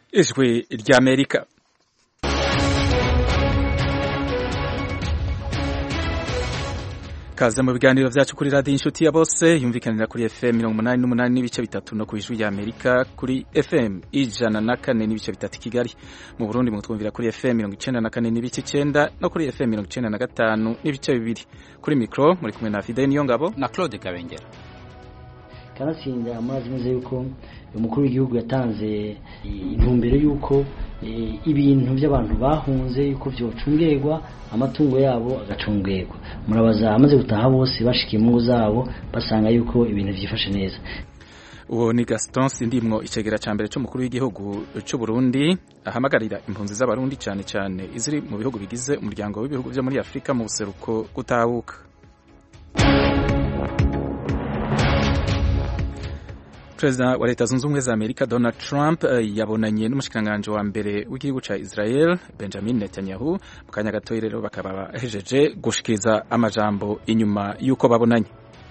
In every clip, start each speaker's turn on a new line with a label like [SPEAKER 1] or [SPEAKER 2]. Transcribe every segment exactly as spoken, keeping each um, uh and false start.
[SPEAKER 1] ijwi ry'Amerika. Kaze mu biganiro vyacu kuri radio inshuti ya bose yumvikanira kuri F M mirongo umunani n'umunani n'ibice bitatu no ku ijwi ry'Amerika kuri F M ijana na kane n'ibice bitatu Kigali. Mu Burundi mutwumvira kuri F M mirongo icenda na kane n'ibice icenda no kuri F M mirongo icenda na gatanu n'ibice bibiri. Kuri micro muri kumwe na Fidel Niyongabo
[SPEAKER 2] na Claude Kabengera.
[SPEAKER 3] Kanasinda amazi meze yuko umukuru w'igihugu yatanze intumbero yuko e, ibintu by'abantu bahunze yuko vyocungerwa amatungo yabo agacungerwa. Murabaza amaze gutaha bose bashikiye mu ngo zabo basanga yuko ibintu vyifashe neza.
[SPEAKER 1] Uwo ni Gaston Sindimwo icegera ca mbere cyo mukuru w'igihugu cy'u Burundi ahamagarira impunzi z'abarundi cyane cyane iziri mu bihugu bigize umuryango w'ibihugu byo muri Afrika mu buseruko gutahuka. Perezida wa Leta Zunze Ubumwe za Amerika Donald Trump uh, yabonanye n'umushikanganje wa mbere w'igihugu ca Israel Benjamin Netanyahu mu kanya gato rero bakaba bahejeje gushikiriza amajambo inyuma yuko babonanye.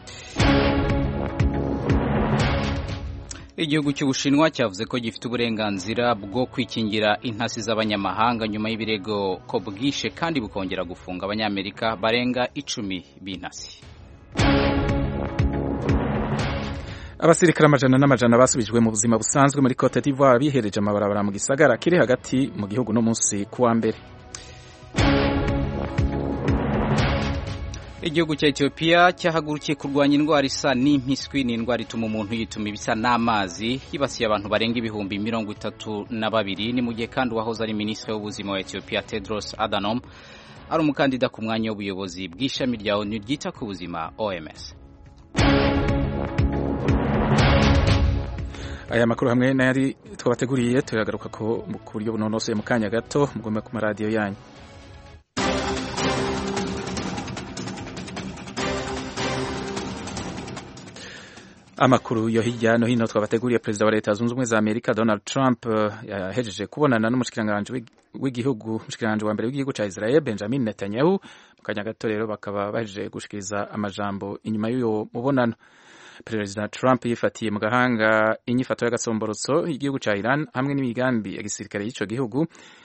[SPEAKER 2] Igihugu cy'Ubushinwa cyavuze ko gifite uburenganzira bwo kwikingira intasi z'abanyamahanga nyuma y'ibirego ko bwishe kandi bukongera gufunga abanyamerika barenga icumi b'intasi.
[SPEAKER 1] Abasirikare amajana n'amajana basubijwe mu buzima busanzwe muri Cote d'Ivoire bihereje amabarabara mu gisagara kiri hagati mu gihugu no munsi kuwa mbere.
[SPEAKER 2] Igihugu cya Ethiopia cyahagurukiye kurwanya indwara isa n'impiswi n'indwara ituma umuntu yituma ibisa n'amazi yibasiye abantu barenga ibihumbi mirongo itatu na babiri. Ni mu gihe kandi wahoze ari minisitiri w'ubuzima wa Ethiopia Tedros Adhanom ari umukandida ku mwanya w'ubuyobozi bw'ishami rya O N U ryita ku buzima O M S.
[SPEAKER 1] Aya makuru hamwe n'ayari twabateguriye turagaruka ko ku buryo bunonosoye mu kanya gato mugomba ku maradiyo yanyu. Amakuru yo hirya no hino twabateguriye. Perezida wa Leta Zunze Ubumwe za Amerika Donald Trump yahejeje uh, kubonana n'umushikiranganje w'igihugu umushikiranganje wa mbere w'igihugu ca Israel Benjamin Netanyahu mu kanya gato rero bakaba bahejeje gushikiriza amajambo inyuma y'uyo mubonano. Perezida Trump yifatiye mu gahanga inyifato y'agasomborotso igihugu ca Iran hamwe n'imigambi ya gisirikare y'ico gihugu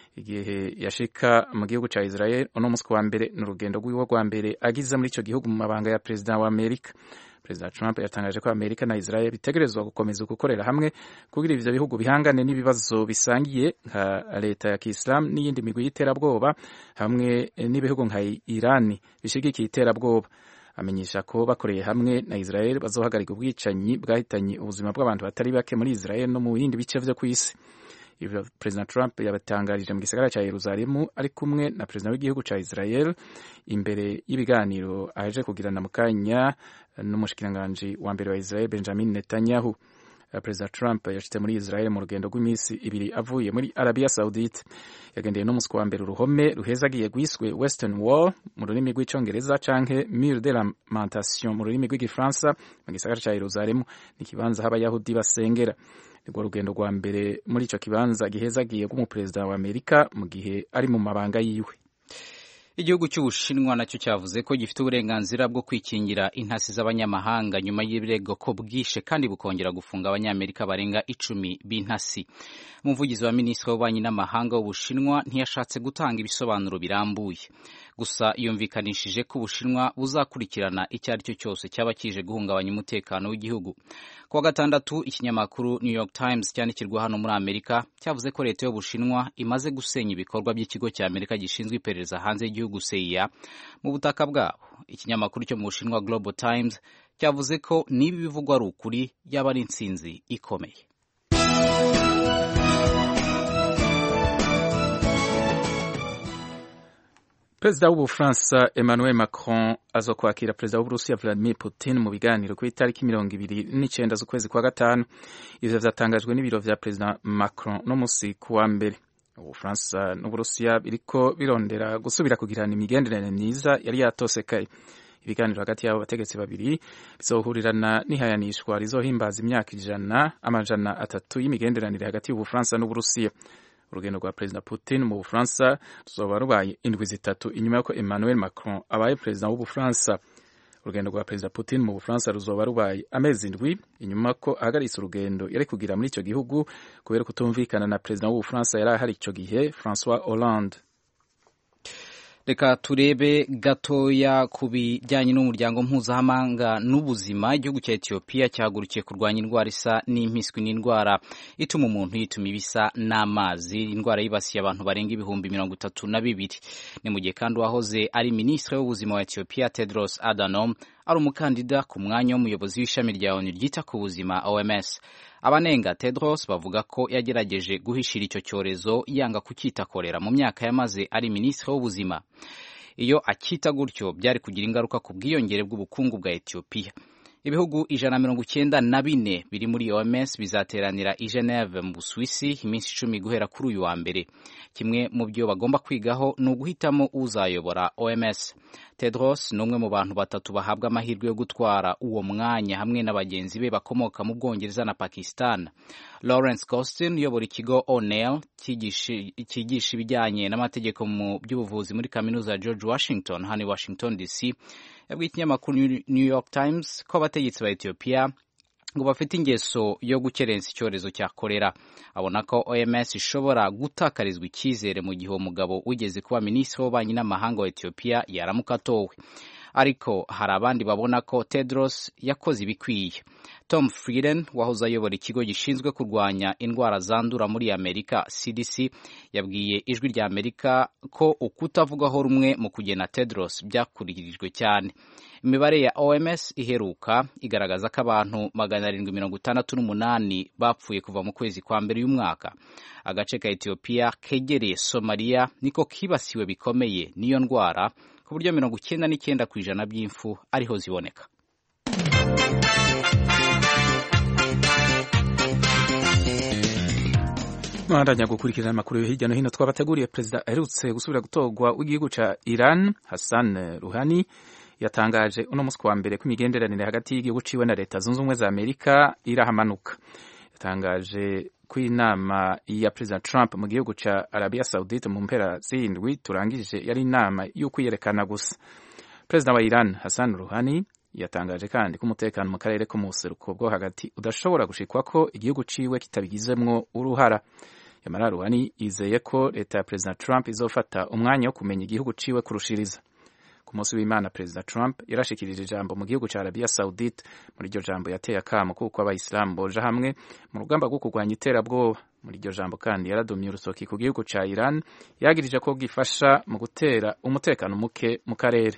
[SPEAKER 1] igihe yashika mu gihugu ca Israel ono musi wa mbere n'urugendo rw'iwe rwa mbere agize muri ico gihugu mu mabanga ya perezida wa Amerika. Perezida Trump yatangaje ko Amerika na Israel bitegerezwa gukomeza gukorera hamwe kugira ivyo bihugu bihangane n'ibibazo bisangiye nka leta ya Kiislamu n'iyindi migwi y'iterabwoba hamwe n'ibihugu nka Iran bishigikiye iterabwoba. Amenyesha ko bakoreye hamwe na Israel bazohagarika ubwicanyi bwahitanye ubuzima bw'abantu batari bake muri Israel no mu bindi bice vyo kw'isi. Ivyo President Trump yabatangarije mu gisagara ca Yerusalemu ari kumwe na President w'igihugu ca Israel imbere y'ibiganiro aje kugirana mu kanya n'umushikiranganje wa mbere wa Israel Benjamin Netanyahu. President Trump yashitse muri Israel mu rugendo rw'imisi ibiri avuye muri Arabia Saudite. Yagendeye no musi wa mbere uruhome ruhezagiye gwiswe Western Wall mu rurimi rw'icongereza canke Mur de Lamentation mu rurimi rw'igifaransa mu gisagara ca Yerusalemu ni kibanza h'abayahudi basengera. Nirwo rugendo rwa mbere muri ico kibanza gihezagiye rw'umuperezida wa Amerika mu gihe ari mu mabanga yiwe.
[SPEAKER 2] Igihugu cy'Ubushinwa nacyo cyavuze ko gifite uburenganzira bwo kwikingira intasi z'abanyamahanga nyuma y'ibirego ko bwishe kandi bukongera gufunga abanyamerika barenga icumi b'intasi. Umuvugizi wa minisitiri w'ububanyi n'amahanga w'Ubushinwa ntiyashatse gutanga ibisobanuro birambuye. Gusa yumvikanishije ko Ubushinwa buzakurikirana icyo ari cyo cyose cyaba kije guhungabanya umutekano w'igihugu. Kuwa gatandatu ikinyamakuru New York Times cyandikirwa hano muri Amerika cyavuze ko leta y'Ubushinwa imaze gusenya ibikorwa by'ikigo cya Amerika gishinzwe iperereza hanze y'igihugu C I A mu butaka bwabo. Ikinyamakuru cyo mu Bushinwa Global Times cyavuze ko niba bivugwa ari ukuri yaba ari intsinzi ikomeye.
[SPEAKER 1] Perezida w'Ubufaransa Emmanuel Macron azokwakira perezida w'Uburusiya Vladimir Putin mu biganiro ku itariki mirongo ibiri n'icenda z'ukwezi kwa gatanu. Ivyo vyatangajwe n'ibiro vya Perezida Macron no musi kuwa mbere. Ubufaransa n'Uburusiya biriko birondera gusubira kugirana imigenderanire myiza yari yatosekaye. Ibiganiro hagati y'abo bategetsi babiri bizohurirana n'ihayanishwa rizohimbaza imyaka ijana amajana atatu y'imigenderanire hagati y'Ubufaransa n'Uburusiya. Urugendo rwa Perezida Putin mu Bufaransa ruzoba rubaye indwi zitatu inyuma y'uko Emmanuel Macron abaye perezida w'Ubufaransa. urugendo rwa perezida Putin mu Bufaransa ruzoba rubaye amezi indwi inyuma ko ahagaritse urugendo yari kugira muri icyo gihugu kubera kutumvikana na perezida w'Ubufaransa yari ahari icyo gihe François Hollande.
[SPEAKER 2] Reka turebe gatoya ku bijyanye n'umuryango mpuzamahanga n'ubuzima. Igihugu cya Ethiopia cyahagurukiye kurwanya indwara isa n'impiswi, n'indwara ituma umuntu yituma ibisa n'amazi, indwara yibasiye abantu barenga ibihumbi mirongo itatu na bibiri. Ni mu gihe kandi uwahoze ari minisitiri w'ubuzima wa Ethiopia Tedros Adhanom ari umukandida ku mwanya w'umuyobozi w'ishami rya ONU ryita ku buzima O M S. Abanenga Tedros bavuga ko yagerageje guhishira icyo cyorezo yanga kucyita korera mu myaka yamaze ari minisitiri w'ubuzima. Iyo akita gutyo byari kugira ingaruka ku bwiyongere bw'ubukungu bwa Ethiopia. Ibihugu ijana na mirongo icyenda na bine biri muri O M S bizateranira i Geneve mu Busuwisi iminsi icumi guhera kuri uyu wa mbere. Kimwe mu byo bagomba kwigaho ni uguhitamo uzayobora O M S. Tedros ni umwe mu bantu batatu bahabwa amahirwe yo gutwara uwo mwanya hamwe na bagenzi be bakomoka mu Bwongereza na Pakistan. Lawrence Gostin uyobora ikigo O'Neill cyigisha ibijyanye n'amategeko mu by'ubuvuzi muri kaminuza ya George Washington hano i Washington D C yabwiye ikinyamakuru New York Times ko abategetsi ba Ethiopia ngo bafite ingeso yo gukerensa icyorezo cya kolera. Abona ko O M S ishobora gutakarizwa icyizere mu gihe umugabo wigeze kuba minisitiri w'ububanyi n'amahanga wa Ethiopia yaramuka atowe. Ariko hari abandi babona ko Tedros yakoze ibikwiye. Tom Frieden wahoze ayobora ikigo gishinzwe kurwanya indwara zandura muri Amerika C D C yabwiye ijwi rya Amerika ko ukutavugaho rumwe mu kugena Tedros byakurikirijwe cyane. Imibare ya O M S iheruka igaragaza ko abantu magana arindwi mirongo itandatu n'umunani bapfuye kuva mu kwezi kwa mbere y'umwaka. Agace ka Ethiopia kegereye Somalia niko kibasiwe bikomeye n'iyo ndwara ku buryo mirongo icyenda n'icyenda ku ijana by'imfu ariho ziboneka.
[SPEAKER 1] Mwandanya gukurikirana amakuru yo hirya no hino twabateguriye. Perezida aherutse gusubira gutorwa w'igihugu ca Iran Hassan Rouhani yatangaje uno munsi wa mbere ko imigenderanire hagati y'igihugu ciwe na leta zunze ubumwe za Amerika irahamanuka. Yatangaje ko inama ya Perezida Trump mu gihugu ca Arabia Saudite mu mpera z'indwi turangije yari inama yo kwiyerekana gusa. Perezida wa Iran Hassan Rouhani yatangaje kandi ko umutekano mu karere ko mu buseruko bwo hagati udashobora gushikwa ko igihugu ciwe kitabigizemwo uruhara. Yamara Rouhani yizeye ko leta ya Perezida Trump izofata umwanya wo kumenya igihugu ciwe kurushiriza. Ku munsi w'Imana Perezida Trump yarashikirije ijambo mu gihugu ca Arabia Saudite. Muri iryo jambo yateye akamo kuko abayisilamu boja hamwe mu rugamba rwo kurwanya iterabwoba. Muri iryo jambo kandi yaradomye urusoki ku gihugu ca Iran yagirije ko gifasha mu gutera umutekano muke mu karere.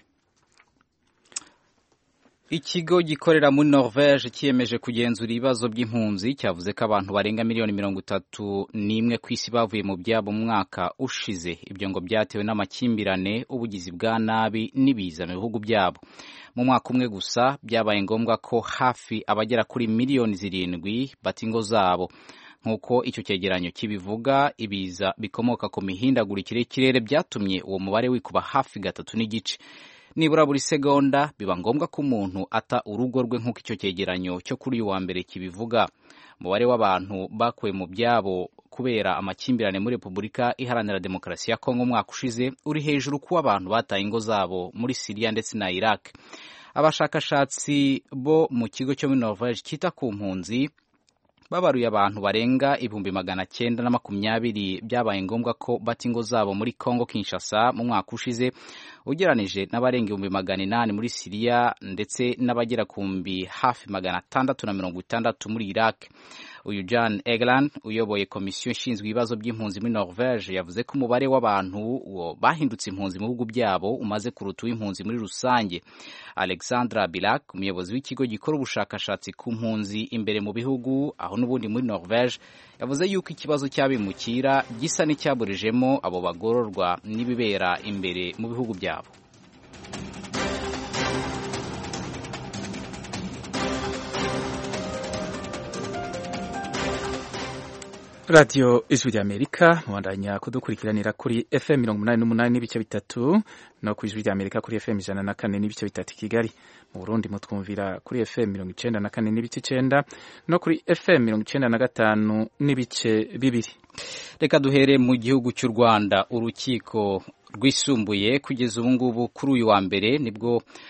[SPEAKER 2] Ikigo gikorera muri Norvege kiyemeje kugenzura ibibazo by'impunzi cyavuze ko abantu barenga miliyoni mirongo itatu n'imwe ku isi bavuye mu byabo mu mwaka ushize. Ibyo ngo byatewe n'amakimbirane, ubugizi bwa nabi n'ibiza mu bihugu byabo. Mu mwaka umwe gusa byabaye ngombwa ko hafi abagera kuri miliyoni zirindwi bata ingo zabo. Nk'uko icyo cyegeranyo kibivuga, ibiza bikomoka ku mihindagurikire y'ikirere byatumye uwo mubare wikuba hafi gatatu n'igice. Nibura buri segonda biba ngombwa ko umuntu ata urugo rwe nk'uko icyo cyegeranyo cyo kuri uyu wa mbere kibivuga. Umubare w'abantu bakuwe mu byabo kubera amakimbirane muri Repubulika Iharanira Demokarasi ya Kongo umwaka ushize uri hejuru kuba abantu bataye ingo zabo muri Syria ndetse na Iraq. Abashakashatsi bo mu kigo cyo muri Norvege kita ku mpunzi babaruye abantu barenga ibihumbi magana cyenda na makumyabiri byabaye ngombwa ko bata ingo zabo muri Kongo Kinshasa mu mwaka ushize, ugeranije n'abarenga ibihumbi magana inani muri Syria ndetse n'abagera ku mbi hafi magana atandatu na mirongo itandatu muri Iraq. Uyu Jan Egeland uyoboye komisiyo ishinzwe ibibazo by'impunzi muri Norvege yavuze ko umubare w'abantu bahindutse impunzi mu bihugu byabo umaze kuruta uw'impunzi muri rusange. Alexandra Bilak umuyobozi w'ikigo gikora ubushakashatsi ku mpunzi imbere mu bihugu aho n'ubundi muri Norvege yavuze yuko ikibazo cy'abimukira gisa n'icyaburijemo abo bagororwa n'ibibera imbere mu bihugu byabo.
[SPEAKER 1] Radio Ijwi ry'Amerika mwandanya kudukurikiranira kuri F M mirongo umunani n'umunani n'ibice bitatu no ku Ijwi ry'Amerika kuri F M ijana na kane n'ibice bitatu Kigali. Mu Burundi mutwumvira kuri F M mirongo icenda na kane n'ibice icenda no kuri F M mirongo icenda na gatanu n'ibice bibiri.
[SPEAKER 2] Reka duhere mu gihugu cy'u Rwanda. Urukiko rwisumbuye kugeza ubu ngubu kuri uyu wa mbere nibwo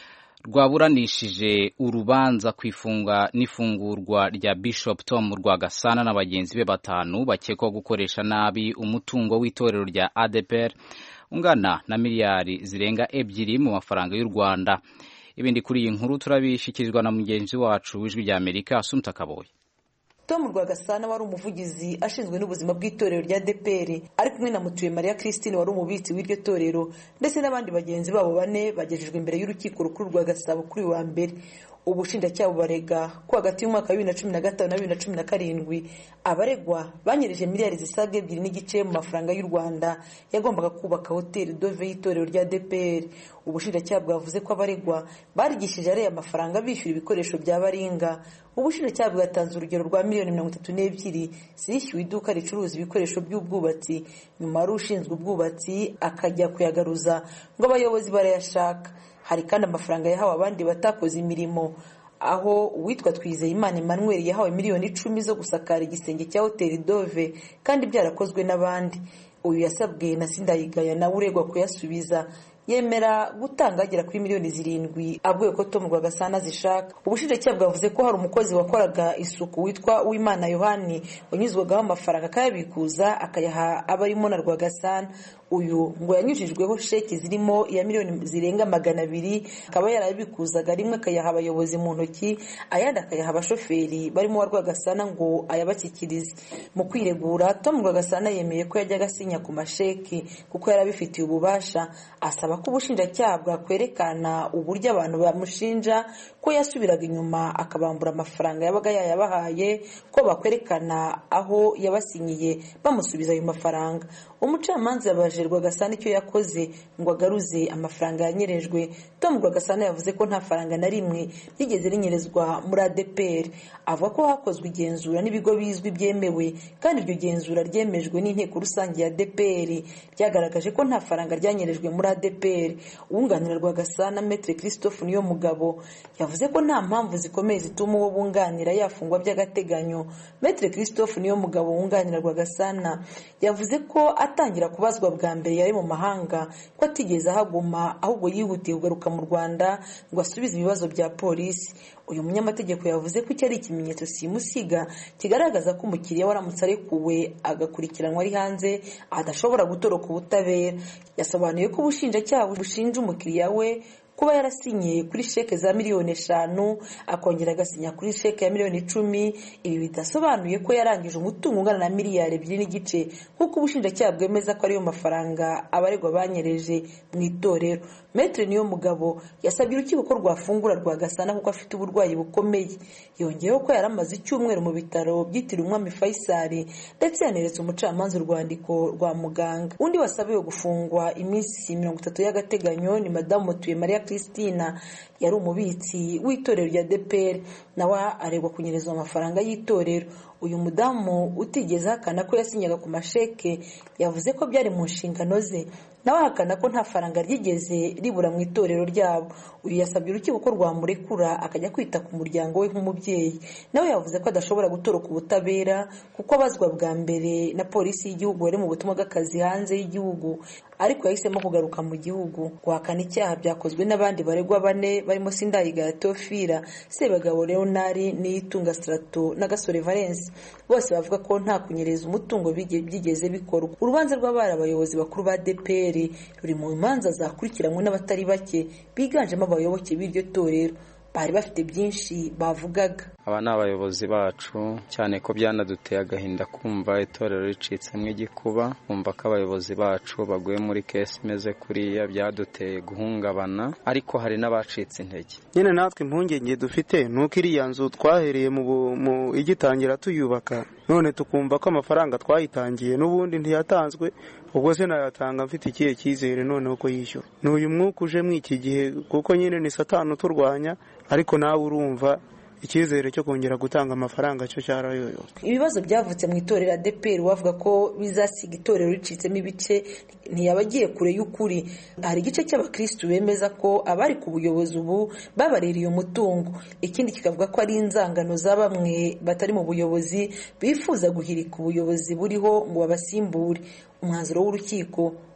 [SPEAKER 2] rwaburanishije urubanza kwifunga n'ifungurwa rya Bishop Tom Rwagasana na bagenzi be batanu bakekwa gukoresha nabi umutungo w'itorero rya A D P R ungana na miliyari zirenga ebyiri mu mafaranga y'u Rwanda. Ibindi kuri iyi nkuru turabishikirizwa na mugenzi wacu w'Ijwi rya Amerika Asumta Kaboyi.
[SPEAKER 4] Tom Rwagasana wari umuvugizi ashinzwe n'ubuzima bw'itorero rya A D P R ari kumwe na Mutuye Maria Christine wari umubitsi w'iryo torero ndetse n'abandi bagenzi babo bane bagejejwe imbere y'urukiko rukuru rwa Gasabo kuri wa mbere. Ubushinjacyaha barega ko hagati y'umwaka wa bibiri na cumi na gatanu na bibiri na cumi na karindwi abaregwa banyereje miliyari zisaga ebyiri n'igice mu mafaranga y'u Rwanda yagombaga kubaka hoteli Dove y'itorero rya A D P R. Ubushinjacyaha bwavuze ko abaregwa barigishije ariya mafaranga bishyura ibikoresho bya baringa. Ubushinjacyaha bwatanze urugero rwa miliyoni mirongo itatu n'ebyiri zishyuwe iduka ricuruza ibikoresho by'ubwubatsi, nyuma ari ushinzwe ubwubatsi akajya kuyagaruza ngo abayobozi barayashaka. Hari kandi amafaranga yahawe abandi batakoze imirimo, aho uwitwa Twizeyimana Emmanuel yahawe miliyoni icumi zo gusakara igisenge cya hoteli Dove kandi byarakozwe n'abandi. Uyu yasabwe na Sindayigaya nawe uregwa kuyasubiza, yemera gutanga agera kuri miliyoni zirindwi avuye ko Tom Rwagasana zishaka. Ubushinjacyaha bwavuze ko hari umukozi wakoraga isuku witwa Uwimana Yohani wanyuzwagaho amafaranga akayabikuza akayaha abarimo na Rwagasana. Uyu ngo yanyujijweho sheki zirimo ya miliyoni zirenga magana abiri akaba yarabikuzaga rimwe akayaha abayobozi mu ntoki, ayandi akayaha abashoferi barimo wa Rwagasana ngo ayabakikirize. Mu kwiregura Tom Rwagasana yemeye ko yajyaga asinya ku masheki kuko yarabifitiye ububasha, asaba ko ubushinjacyaha bwakwerekana uburyo abantu bamushinja ko yasubiraga inyuma akabambura amafaranga yabaga yayabahaye, ko bakwerekana aho yabasinyiye bamusubiza ayo mafaranga. Umucamanza yabaje Rwagasana icyo yakoze ngo agaruze amafaranga yanyerejwe. Tom Rwagasana yavuze ko nta faranga na rimwe rigeze rinyerezwa muri A D P R. Avuga ko hakozwe igenzura n'ibigo bizwi byemewe kandi iryo genzura ryemejwe n'inteko rusange ya A D P R ryagaragaje ko nta faranga ryanyerejwe muri A D P R. Uwunganira Rwagasana Maître Christophe Niyomugabo yavuze ko nta mpamvu zikomeye zituma uwo bunganira yafungwa by'agateganyo. Maître Christophe Niyomugabo wunganira Rwagasana yavuze ko atangira kubazwa bwa mbere yari mu mahanga ko atigeze ahaguma ahubwo yihutiye kugaruka mu Rwanda ngo asubize ibibazo bya polisi. Uyu munyamategeko yavuze ko iki ari ikimenyetso simusiga kigaragaza ko umukiriya waramutse arekuwe agakurikiranwa ari hanze adashobora gutoroka ubutabera. Yasobanuye ko ubushinjacyaha bushinja umukiriya we kuba yarasinye kuri sheke za miliyoni eshanu akongera agasinya kuri sheke ya miliyoni icumi. Ibi bidasobanuye ko yarangije umutungo ungana na miliyari ebyiri n'igice nk'uko ubushinjacyaha bwemeza ko ariyo mafaranga abaregwa banyereje mu itorero. Maître Niyomugabo yasabye urukiko ko rwafungura Rwagasana kuko afite uburwayi bukomeye. Yongeyeho ko yaramaze icyumweru mu bitaro byitiriwe Umwami Faisal ndetse yaneretse umucamanza urwandiko rwa muganga. Undi wasabiwe gufungwa iminsi mirongo itatu y'agateganyo ni Madamu Mutuye Maria Christina yari umubitsi w'itorero rya A D P R, nawe aregwa kunyereza amafaranga y'itorero. Uyu mudamu utigeze hakana ko yasinyaga ku masheke yavuze ko byari mu nshingano ze, nawe hakana ko nta faranga ryigeze ribura mu itorero ryabo. Uyu yasabye urukiko ko rwamurekura akajya kwita ku muryango we nk'umubyeyi. Nawe yavuze ko adashobora gutoroka ubutabera kuko abazwa bwa mbere na polisi y'igihugu wari mu butumwa bw'akazi hanze y'igihugu, ariko yahisemo kugaruka mu gihugu. Guhakana icyaha byakozwe n'abandi baregwa bane barimo Sindayigaya Theophile, Sebagabo Leonard, Niyitunga Strato na Gasore Valence. Bose bavuga ko nta kunyereza umutungo byigeze bikorwa. Urubanza rw'abari abayobozi bakuru ba A D P R ruri mu imanza zakurikiranywe n'abatari bake biganjemo abayoboke b'iryo torero. Bari bafite byinshi bavugaga.
[SPEAKER 5] Aba ni abayobozi bacu, cyane ko byanaduteye agahinda kumva itorero ricitsemo igikuba, kumva ko abayobozi bacu baguye muri kesi imeze kuriya, byaduteye guhungabana, ariko hari n'abacitse intege.
[SPEAKER 6] Nyine natwe impungenge dufite nuko iriya nzu twahereye mu igitangira tuyubaka, none tukumva ko amafaranga twayitangiye n'ubundi ntiyatanzwe, ubwo se nayatanga mfite ikihe cyizere noneho ko yishyura. N'uyu mwuka uje mw'iki gihe kuko nyine ni Satani uturwanya, ariko nawe urumva icyizere cyo kongera gutanga amafaranga cyo cyarayoyoka.
[SPEAKER 4] Ibibazo byavutse mu itorero A D P R wavuga ko bizasiga itorero ricitsemo ibice ntiyabagiye kure y'ukuri. Hari igice cy'abakristo bemeza ko abari ku buyobozi ubu babaririye umutungo, ikindi kikavuga ko ari inzangano za bamwe batari mu buyobozi bifuza guhirika ubuyobozi buriho ngo babasimbure. Umwanzuro w'urukiko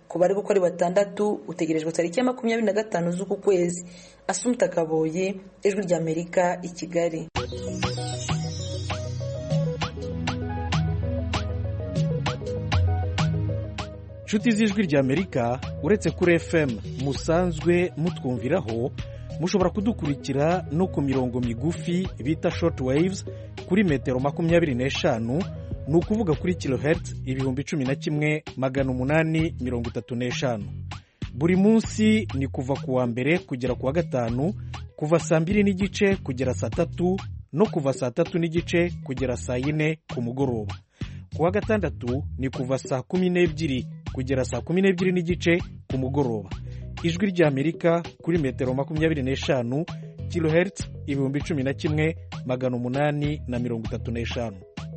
[SPEAKER 4] ku bari gukora batandatu utegerejwe tariki ya makumyabiri na gatanu z'uku kwezi. Asumta Kaboye, Ijwi ry'Amerika, i Kigali.
[SPEAKER 7] Nshuti z'Ijwi ry'Amerika, uretse kuri F M musanzwe mutwumviraho, mushobora kudukurikira no ku mirongo migufi bita short waves kuri metero makumyabiri n'eshanu, ni ukuvuga kuri kilohertz ibihumbi cumi na kimwe magana umunani mirongo itatu n'eshanu. Buri munsi ni kuva ku wa mbere kugera ku wa gatanu, kuva saa mbiri n'igice kugera saa tatu no kuva saa tatu n'igice kugera saa yine ku mugoroba. Ku wa gatandatu ni kuva saa kumi n'ebyiri kugera saa kumi n'ebyiri n'igice ku mugoroba. Ijwi ry'Amerika kuri metero makumyabiri n'eshanu, kilohertz ibihumbi cumi na kimwe magana umunani na mirongo itatu n'eshanu.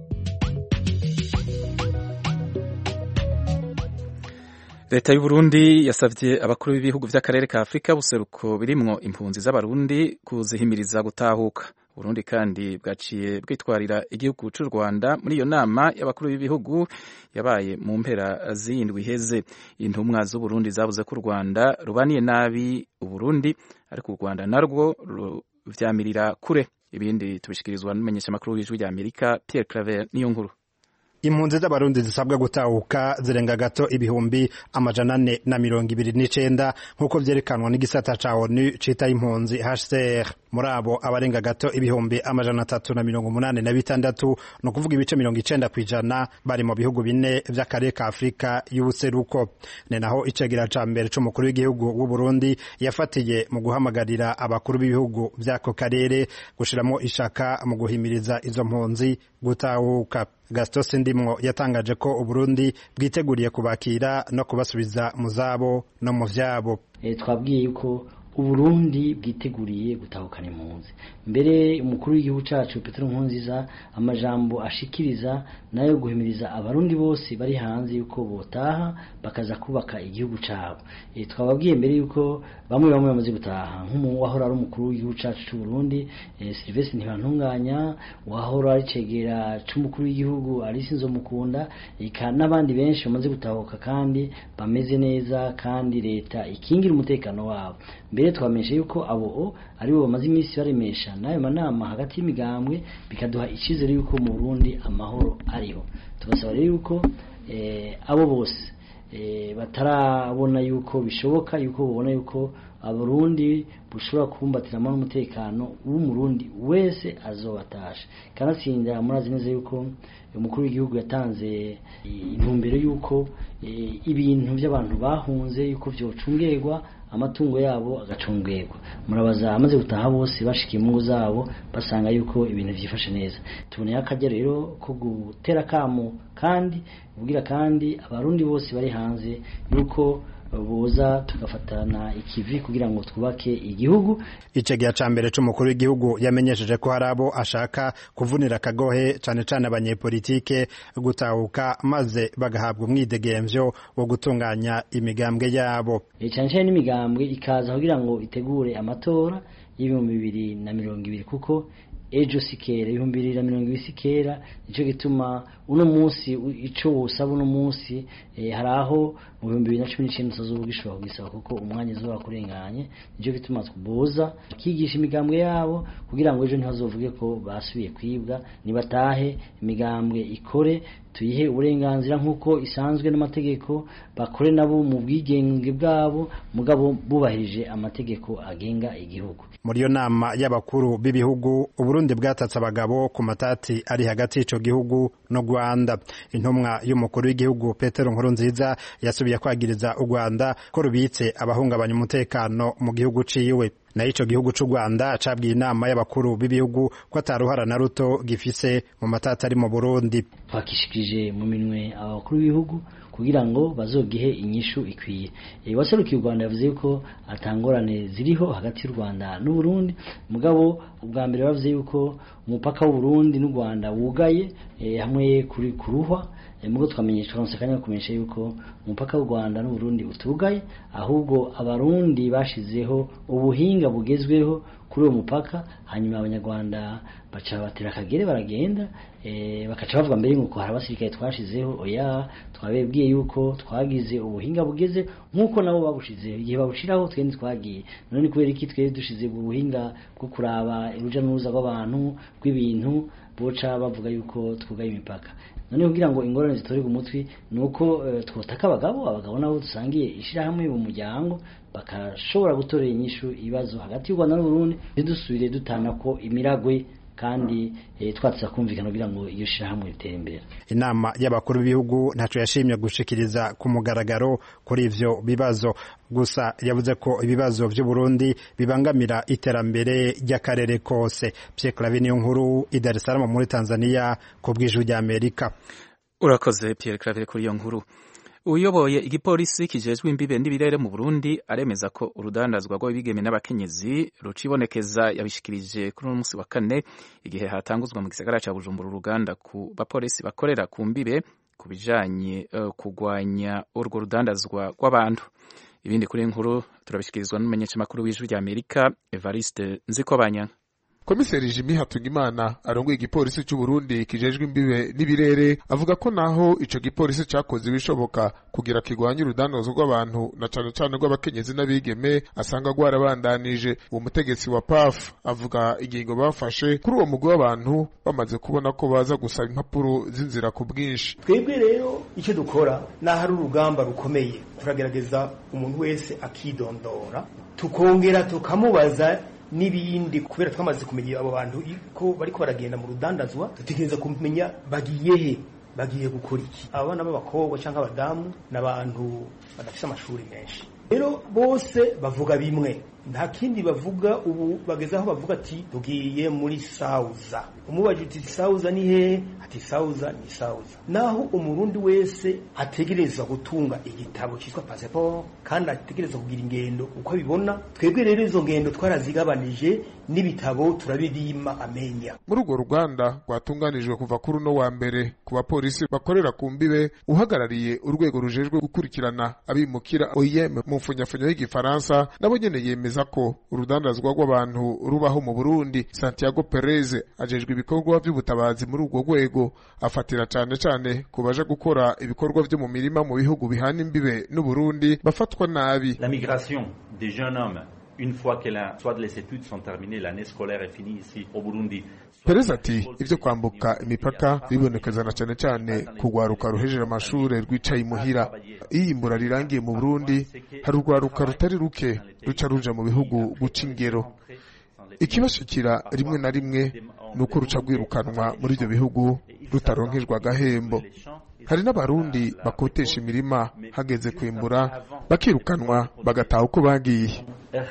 [SPEAKER 1] Leta y'u Burundi yasavye abakuru b'ibihugu vy'akarere ka Afrika buseruko birimwo impunzi z'abarundi kuzihimiriza gutahuka. Burundi kandi bwaciye bwitwarira igihugu cy'u Rwanda muri iyo nama y'abakuru b'ibihugu yabaye mu mpera z'indwi iheze. Intumwa z'u Burundi zavuze ko u Rwanda rubaniye nabi u Burundi, ariko u Rwanda narwo vyamirira kure. Ibindi tubishikirizwa n'umumenyesha makuru w'Ijwi ry'Amerika Pierre Claver Niyonkuru.
[SPEAKER 8] Impunzi z'abarundi zisabwa gutahuka zirenga gato ibihumbi amajana ane na mirongo ibiri n'icenda nk'uko vyerekanwa n'igisata ca ONU cita impunzi H C R. Muri abo abarenga gato ibihumbi amajana atatu na mirongo umunani na bitandatu, no kuvuga ibice mirongo icenda kw'ijana bari mu bihugu bine vy'akarere ka Afrika y'ubuseruko. Ne naho icegera ca mbere c'umukuru w'igihugu w'u Burundi yafatiye mu guhamagarira abakuru b'ibihugu vy'ako karere gushiramo ishaka mu guhimiriza izo mpunzi gutahuka. Gaston Sindimwo yatangaje ko u Burundi bwiteguriye kubakira no kubasubiza mu zabo no mu vyabo.
[SPEAKER 3] E, twabwiye yuko u Burundi bwiteguriye gutahukana impunzi. Mbere umukuru w'igihugu cacu Petero Nkurunziza amajambo ashikiriza nayo guhimiriza abarundi bose bari hanze yuko botaha bakaza kubaka igihugu cabo. E, twababwiye mbere yuko bamwe bamwe bamaze gutaha, nk'umu wahora ari umukuru w'igihugu cacu c'u Burundi e, Sylvestre Ntibantunganya, wahora ari cegera c'umukuru w'igihugu Alice Nzomukunda, eka n'abandi benshi bamaze gutahuka kandi bameze neza, kandi leta ikingira umutekano wabo. Mbere twamenyesha yuko abo ari bo bamaze iminsi baremesha nayo manama hagati y'imigambwe, bikaduha icizere yuko mu Burundi amahoro ariho. Tugasaba rero yuko eh, abo bose eh, batarabona yuko bishoboka yuko babona yuko abarundi bushobora kumbatiramo n'umutekano w'umurundi wese azobatasha. Kanatsinda murazi neza yuko umukuru w'igihugu yatanze intumbero yuko e, ibintu by'abantu bahunze yuko vyocungerwa, amatungo yabo agacungerwa. Murabaza amaze gutaha bose bashikiye mu zabo basanga yuko ibintu vyifashe neza. Tuboneye akajya rero ko gutera kamo kandi ubwira kandi abarundi bose bari hanze yuko boza tugafatana ikivi kugira ngo twubake igihugu.
[SPEAKER 8] Icegera ca mbere c'umukuru w'igihugu yamenyesheje ko harabo ashaka kuvunira kagohe cane cane abanyepolitike gutahuka maze bagahabwa umwidegemvyo wo gutunganya imigambwe yabo.
[SPEAKER 3] E cane cane n'imigambwe ikaza kugira ngo itegure amatora y'ibihumbi bibiri na mirongo ibiri, kuko ejo sikera ibihumbi bibiri na mirongo ibiri sikera. Nico gituma uno munsi ico wosaba uno munsi e, haraho mu bihumbi bibiri na cumi n'icenda tuzovuga ishobora kugisaba kuko umwanya uzoba kurenganye. Nico gituma tuboza kigisha imigambwe yabo kugira ngo ejo ntibazovuge ko basubiye kwibwa, nibatahe imigambwe ikore, tuyihe uburenganzira nk'uko isanzwe n'amategeko, bakore nabo mu bwigenge bwabo mugabo bubahirije amategeko agenga igihugu.
[SPEAKER 8] Muri yo nama y'abakuru b'ibihugu Uburundi bwatatse abagabo ku matati ari hagati y'ico gihugu no Rwanda. Intumwa y'umukuru w'igihugu Petero Nkurunziza yasubiye kwagiriza u Rwanda ko rubitse abahungabanya umutekano mu gihugu ciwe. Na ico gihugu c'u Rwanda cabwiye inama y'abakuru b'ibihugu ko ataruhara na ruto gifise mu matata ari mu Burundi.
[SPEAKER 3] Twakishikije mu minwe abakuru b'ibihugu kugira ngo bazogihe inyishu ikwiye. E, waserukiye u Rwanda yavuze ko atangorane ziriho hagati y'u Rwanda n'u Burundi, mugabo ubwa mbere bavuze yuko umupaka w'u Burundi n'u Rwanda wugaye e, hamwe kuri kuruhwa. E, mugo twamenyesha konsekanya kumenyesha yuko umupaka w'u Rwanda n'u Burundi utugaye, ahubwo abarundi bashizeho ubuhinga bugezweho kuri uwo mupaka hanyuma abanyarwanda baca batera akagere baragenda eh bakaca bavuga mbere ngo hari abasirikare twashizeho oya twabebwiye yuko twagize ubuhinga bugeze nkuko nabo babushize igihe babushiraho twende twagiye none kubera iki twe dushize ubuhinga bwo kuraba uruja n'uruza rw'abantu rw'ibintu boca bavuga yuko twugaye imipaka none kugira ngo ingorane zitorerwe umutwe nuko uh, twotaka abagabo abagabo nabo dusangiye ishirahamwe mu muryango bakashobora gutorera inyishu ibibazo hagati y'u Rwanda n'u Burundi bidusubire dutana ko imiragwe kandi eh, twatsa kumvikana kugira ngo iyo shirahamwe ritere imbere.
[SPEAKER 8] Inama y'abakuru b'ibihugu ntaco yashimye gushikiriza ku mugaragaro kuri ivyo bibazo gusa yavuze ko ibibazo by'u Burundi bibangamira iterambere ry'akarere kose. Pierre Claver nkuru i Dar es Salaam muri Tanzania ku bw'ijwi rya Amerika.
[SPEAKER 1] Urakoze Pierre Claver kuri iyo nkuru. Uyoboye igipolisi kijejwe imbibe n'ibirere mu Burundi aremeza ko urudandazwa rw'abigeme n'abakenyezi rucibonekeza yabishikirije kuri uno munsi wa kane igihe hatanguzwa mu gisagara ca Bujumbura uruganda ku bapolisi bakorera ku mbibe kubijanye uh, kugwanya urwo rudandazwa rw'abantu. Ibindi kuri inkuru turabishikirizwa n'umumenyesha makuru w'ijwi rya Amerika Evariste Nzikobanya.
[SPEAKER 9] Komiseri Jimmy Hatungimana arongoye igipolisi cy'u Burundi kijejwe imbibe n'ibirere avuga ko naho ico gipolisi cakoze ibishoboka kugira kigwanye urudandazwa rw'abantu na cane cane rw'abakenyezi n'abigeme asanga gwarabandanije. Uwo mutegetsi wa P A F avuga ingingo bafashe kuri uwo mugwi w'abantu bamaze kubona ko baza gusaba impapuro z'inzira ku bwinshi.
[SPEAKER 10] Twebwe rero icyo dukora naho urugamba rukomeye turagerageza umuntu wese akidondora tukongera tukamubaza n'ibindi kubera twamaze kumenya abo bantu ko bariko baragenda mu rudandazwa dutegereza kumenya bagiye he bagiye gukora iki. Abana b'abakobwa canke abadamu n'abantu badafite amashuri menshi rero bose bavuga bimwe nta kindi bavuga ubu bageze aho bavuga ati tugiye muri Sauza. Umubaje uti Sauza ni he? Ati Sauza ni Sauza. Naho umurundi wese ategereza gutunga igitabo cyitwa passport kandi ategereza kugira ingendo uko bibona. Twebwe rero izo ngendo twarazigabanije n'ibitabo turabirima amenya.
[SPEAKER 9] Muri urwo ruganda rwatunganijwe kuva kuri no wa mbere ku bapolisi bakorera ku mbibe uhagarariye urwego rujejwe gukurikirana abimukira O I M mu mfunyafunyo y'igifaransa nabo nyene yemeza ko urudandazwa rw'abantu rubaho mu Burundi. Santiago Perez ajejwe ibikorwa by'ubutabazi muri urwo rwego afatira cyane cyane kubaje gukora ibikorwa byo mu mirima mu bihugu bihana imbibe n'u Burundi bafatwa nabi.
[SPEAKER 11] La migration des jeunes hommes une fois que la soit les études sont terminées l'année scolaire est finie ici au Burundi.
[SPEAKER 9] Perez ati ivyo kwambuka imipaka bibonekeza na cyane cyane kugwaruka ruhejeje amashure rwicaye imuhira. Iyimbura rirangiye mu Burundi hari urwaruka rutari ruke ruca ruja mu bihugu guca ingero. Ikibashikira rimwe na rimwe nuko ruca rwirukanwa muri ibyo bihugu rutaronkejwe agahembo. Hari n'abarundi bakotesha imirima hageze kwimbura bakirukanwa bagataha uko bagiye.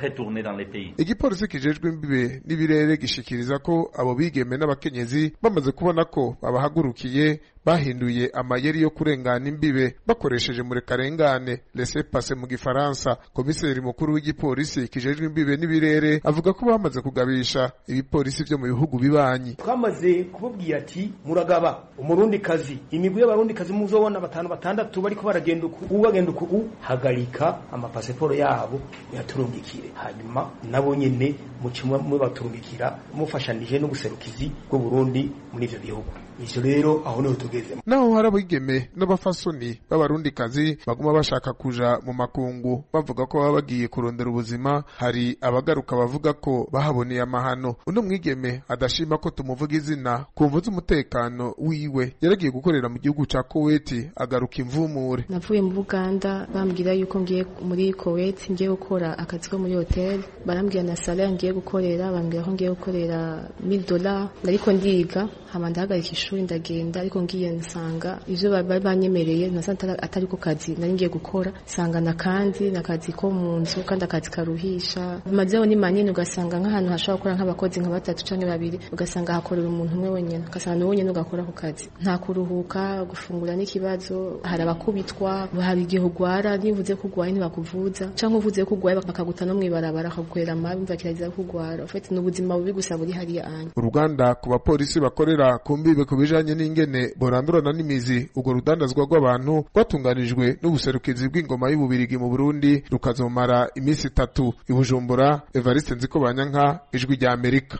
[SPEAKER 9] Igipolisi kijejwe imbibe n'ibirere gishikiriza ko abo bigeme n'abakenyezi bamaze kubona ko babahagurukiye bahinduye amayeri yo kurengana imbibe bakoresheje murekarengane laisser passer mu gifaransa. Komiseri mukuru w'igipolisi kijejwe imbibe n'ibirere avuga ko bamaze kugabisha ibipolisi byo mu bihugu bibanyi.
[SPEAKER 10] Twamaze kububwira ati muragaba umurundi kazi imigwi y'abarundi kazi muzobona batanu batandatu bariko baragenda uku ubagenda uku hagarika amapasiporo yabo yaturungikire hanyuma nabo nyene mu kimwe mu baturungikira mufashanije no guserukizi bwo Burundi muri ivyo bihugu. Ivyo rero aho niho tugeze.
[SPEAKER 9] Naho harabigeme n'abafasoni b'abarundi kazi baguma bashaka kuja mu makungu bavuga ko baba bagiye kurondera ubuzima, hari abagaruka bavuga ko bahaboneye amahano. Uno mwigeme adashima ko tumuvuga izina kumvuza umutekano wiwe yaragiye gukorera mu gihugu ca Kuwait agaruka imvumure.
[SPEAKER 12] Navuye mu Buganda bambwira yuko ngiye muri Kuwait ngiye gukora akazi ko muri hotel, barambwira na salaire ngiye gukorera, bambwira ko ngiye gukorera mille dollars, ariko ndiga hama ndahagarika ishuri ndagenda, ariko ngiye nsanga ivyo bari banyemereye nasanta atari ko kazi nari ngiye gukora, sangana kandi nakazi ko mu nzu kandi akazi karuhisha. Mazeho ni manini ugasanga nk'ahantu hashobora gukora nk'abakozi nka batatu canke babiri ugasanga hakorera umuntu umwe wenyene, ugasanga no wenyene ugakora ku kazi nta kuruhuka, gufungura n'ikibazo, hari abakubitwa, hari igihe ugwara nivuze ko ugwaye ntibakuvuza canke uvuze ko ugwaye bakaguta no mwibarabara akagukorera amabi mva kiragira kugwara. Ufite n'ubuzima bubi gusa buri hariya anye.
[SPEAKER 9] Uruganda ku bapolisi bakorera ku mbibe ku bijanye n'ingene borandurana n'imizi urwo rudandazwa rw'abantu rwatunganijwe n'ubuserukizi bw'ingoma y'Ububirigi mu Burundi rukazomara iminsi itatu. I Bujumbura, Evariste Nzikobanyanka, Ijwi rya Amerika.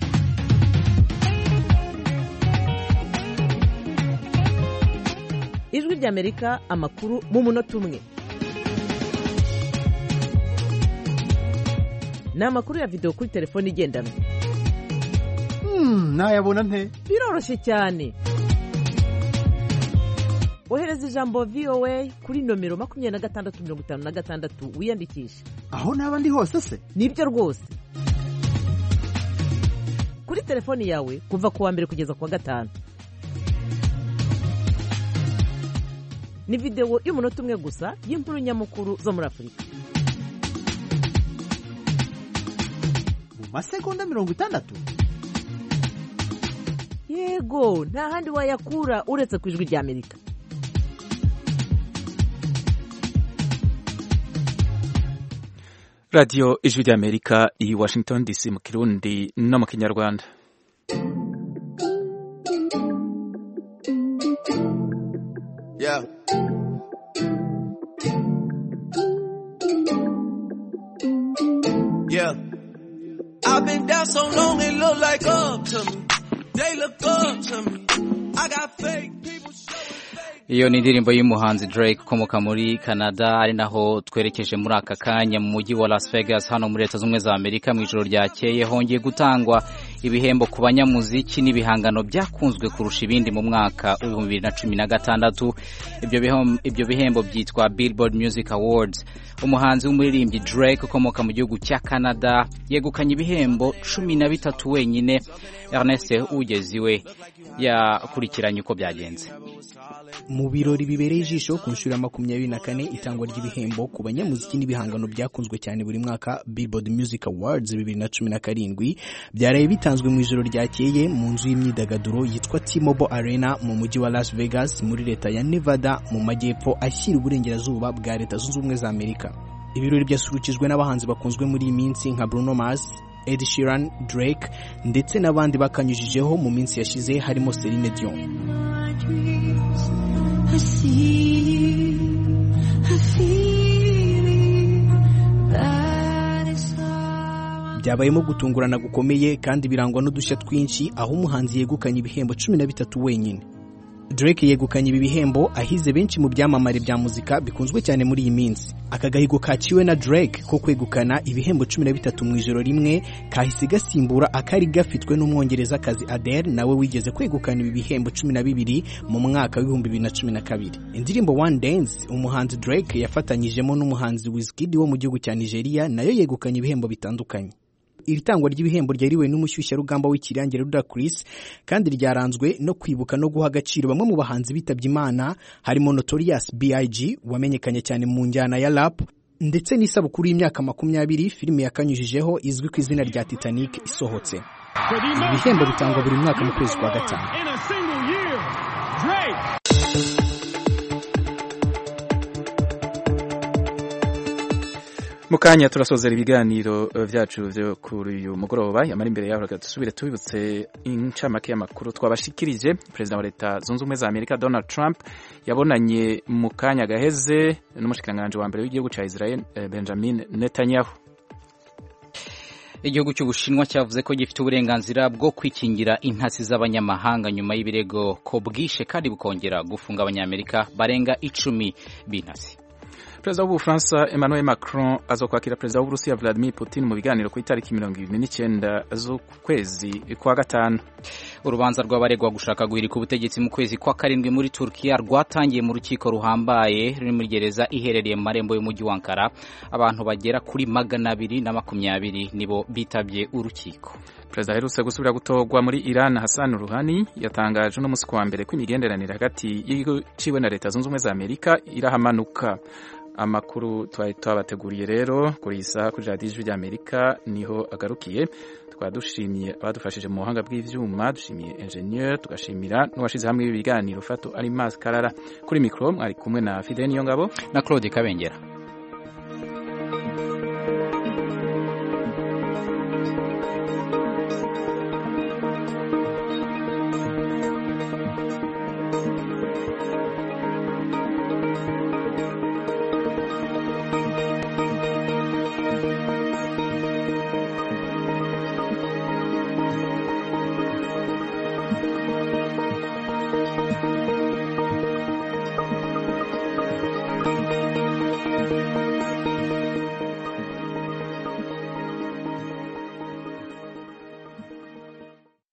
[SPEAKER 13] Ijwi rya Amerika, amakuru mu munota umwe. Ni amakuru ya video kuri telefone igendanwa.
[SPEAKER 14] Hmm, nayabona nte?
[SPEAKER 13] Biroroshye cyane. Ohereza ijambo V O A kuri nomero makumyabiri na gatandatu mirongo itanu na gatandatu wiyandikisha.
[SPEAKER 14] Aho naba ndi hose se?
[SPEAKER 13] Nibyo rwose. Kuri telefoni yawe kuva kuwa mbere kugeza kuwa gatanu. Ni video y'umunota umwe gusa y'inkuru nyamukuru zo muri Afurika.
[SPEAKER 14] Mu masegonda mirongo itandatu.
[SPEAKER 13] Yego, nta handi wayakura uretse ku Ijwi rya Amerika.
[SPEAKER 1] Radio Ijwi rya Amerika i Washington D C mu Kirundi no mu Kinyarwanda.
[SPEAKER 15] Yeah. Yeah. I've been down so long it look like up to me. They look up to me. I got fake people.
[SPEAKER 2] Iyo ni indirimbo y'umuhanzi Drake ukomoka muri Canada, ari naho twerekeje muri aka kanya mu mujyi wa Las Vegas hano muri Leta Zunze za Amerika. Mu ijoro ryakeye hongeye gutangwa ibihembo ku banyamuziki n'ibihangano byakunzwe kurusha ibindi mu mwaka wa bibiri na cumi na gatandatu. Ibyo bihembo ibyo bihembo byitwa Billboard Music Awards. Umuhanzi w'umuririmbyi Drake ukomoka mu gihugu cya Canada yegukanye ibihembo cumi na bitatu wenyine. Ernest Ugeziwe yakurikiranye uko byagenze.
[SPEAKER 16] Mu birori bibereye ijisho ku nshuro ya makumyabiri na kane itangwa ry'ibihembo ku banyamuziki n'ibihangano byakunzwe cyane buri mwaka Billboard Music Awards bibiri na cumi na karindwi byaraye bitanzwe mu ijoro ryakeye mu nzu y'imyidagaduro yitwa T-Mobile Arena mu mujyi wa Las Vegas muri leta ya Nevada mu majyepfo ashyira uburengerazuba bwa Leta Zunze Ubumwe za Amerika. Ibirori byasurukijwe n'abahanzi bakunzwe muri iyi minsi nka Bruno Mars, Ed Sheeran, Drake ndetse n'abandi bakanyujijeho mu minsi yashize harimo Celine Dion. I see you, I feel it, that is how. Byabayemo gutungurana gukomeye kandi birangwa n'udushya twinshi aho umuhanzi yegukanye ibihembo cumi na bitatu wenyine. Drake yegukanye ibi bihembo ahize benshi mu byamamare bya muzika bikunzwe cyane muri iyi minsi. Akagahigo kaciwe na Drake ko kwegukana ibihembo cumi na bitatu mu ijoro rimwe kahise gasimbura akari gafitwe n'umwongereza kazi Adele nawe wigeze kwegukana ibi bihembo cumi na bibiri mu mwaka wa bibiri na cumi na kabiri. Indirimbo One Dance umuhanzi Drake yafatanyijemo n'umuhanzi Wizkid wo mu gihugu cya Nigeria nayo yegukanye ibihembo bitandukanye. Iri tangwa ry'ibihembo ryariwe n'umushyushya rugamba w'ikirangire Ludacris kandi ryaranzwe no kwibuka no guha agaciro bamwe mu bahanzi bitabye Imana harimo Notorious B I G wamenyekanye cyane mu njyana ya rap ndetse n'isabukuru y'imyaka makumyabiri filime yakanyujijeho izwi ku izina rya Titanic isohotse. Ibihembo bitangwa buri mwaka mu kwezi kwa gatanu.
[SPEAKER 1] Mukanya turasozera ibiganiro vyacu vyo kuri uyu mugoroba yamara imbere yaho dusubire tubibutse incamake y'amakuru twabashikirije. President wa Leta Zunze Ubumwe za Amerika Donald Trump yabonanye mu kanya gaheze n'umushikiranganje wa mbere w'igihugu ca Israel Benjamin Netanyahu.
[SPEAKER 2] Igihugu cy'Ubushinwa cyavuze ko gifite uburenganzira bwo kwikingira intasi z'abanyamahanga nyuma y'ibirego ko bwishe kandi bukongera gufunga abanyamerika barenga icumi b'intasi.
[SPEAKER 1] Perezida w'Ubufaransa Emmanuel Macron azokwakira Perezida w'Uburusiya Vladimir Putin mu biganiro ku itariki mirongo ibiri n'icyenda z'ukwezi kwa gatanu.
[SPEAKER 2] Urubanza rw'abaregwa gushaka guhirika ubutegetsi mu kwezi kwa karindwi muri Turkiya rwatangiye mu rukiko ruhambaye ruri muri gereza iherereye mu marembo y'umujyi wa Ankara. Abantu bagera kuri magana abiri na makumyabiri nibo bitabye urukiko.
[SPEAKER 1] Perezida aherutse gusubira gutorwa muri Iran Hassan Rouhani yatangaje no musi wa mbere ko imigenderanire hagati y'igihugu ciwe na Leta Zunze Ubumwe za Amerika irahamanuka. Amakuru twari twabateguriye rero kuri isa kuri Radio Ijwi rya Amerika niho agarukiye. Twadushimiye abadufashije mu buhanga bw'ivyuma, dushimiye engineer, tugashimira n'uwashize hamwe ibiganiro Fato Alimas Karara. Kuri micro mwari kumwe na Fidel Niyongabo
[SPEAKER 2] na Claude Kabengera.